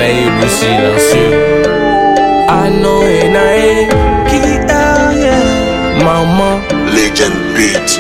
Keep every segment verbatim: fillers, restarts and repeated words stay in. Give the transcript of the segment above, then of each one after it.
réveille le silencieux. Ah non, et nae, qui est maman. Legend Beat.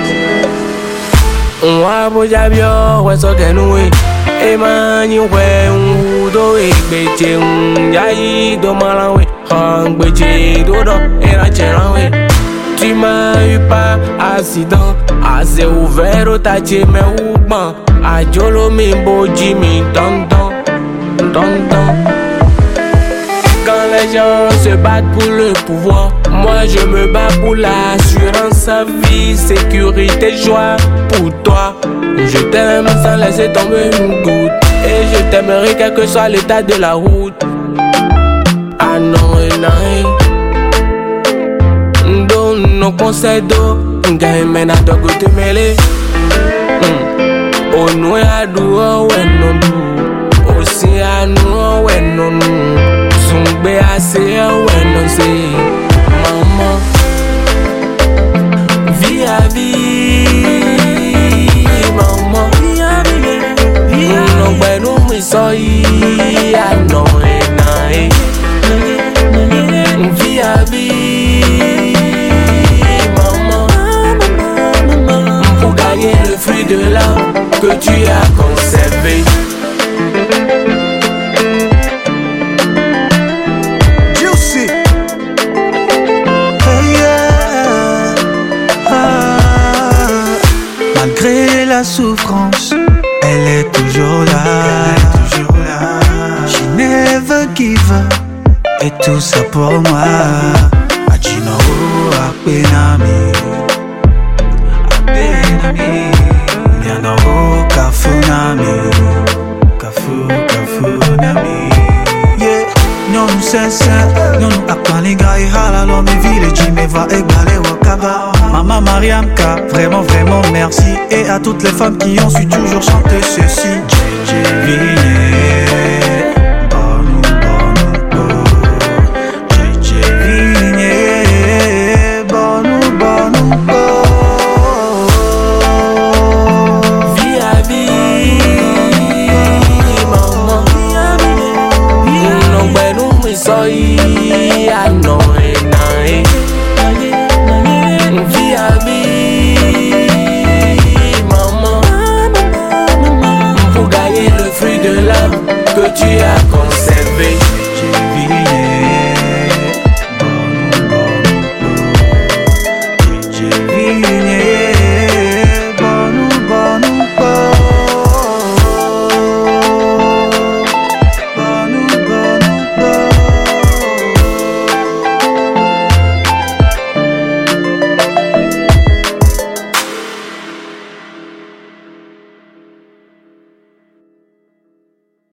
Wa boja bio we so kenue. E mani we udo e beje yayi do malawe. Han beje do do e na cherawe. Tu m'as eu pas accident, assez ouvert au taché mais ou ban. A jolo mi boji mi tonton, tonton. Quand les gens se battent pour le pouvoir, moi je me bats pour l'assurance à vie, sécurité, joie pour toi. Je t'aime sans laisser tomber une goutte, et je t'aimerai quel que soit l'état de la route. Ah non, et non, Ndo no concedo, nga mena dogo te mele. Onu ya duo wenonu, osi anu wenonu, zungbe ase wenonse. Maman, vie à vie, maman, vie à vie, no benu mi soy, ano enai, vie à vie. Le fruit de l'âme que tu as conservé. Juicy. Hey, yeah. Ah. Malgré la souffrance, elle est toujours là. Elle est toujours là. She never give up. Et tout ça pour moi. Ajino apenami. Miano kafunami, kafu kafunami. Yeah, non nous c'est non nous akpaniga et halalo mi village me va égaler wakaba. Maman Mariam K, vraiment vraiment merci et à toutes les femmes qui ont su toujours chanter ceci. J J Vigne. Soy ano enai, vie à vie, maman, pour gagner le fruit de l'âme que tu as conservé.